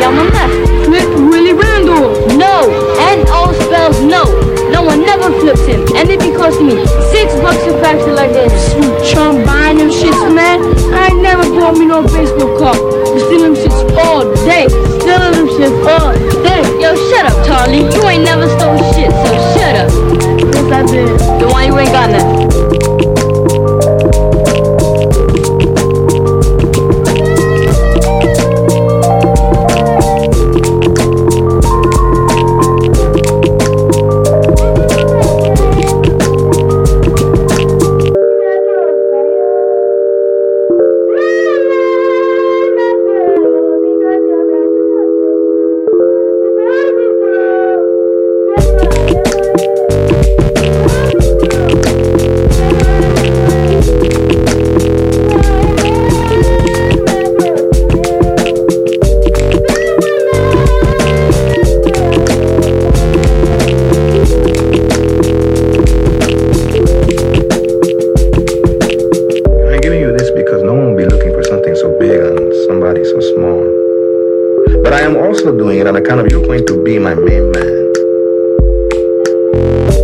on my left. Flip Willie Randall. No, N-O spells no. No one never flips him, and it be costing me $6 a factor like this. You chump buying them shits, man. I ain't never bought me no baseball card. You steal them shits all day. Stealing them shits all day. Yo, shut up, Charlie. You ain't never stole shit, so shut up. Yes, I did. The one you ain't got nothing. But I am also doing it on account of you're going to be my main man.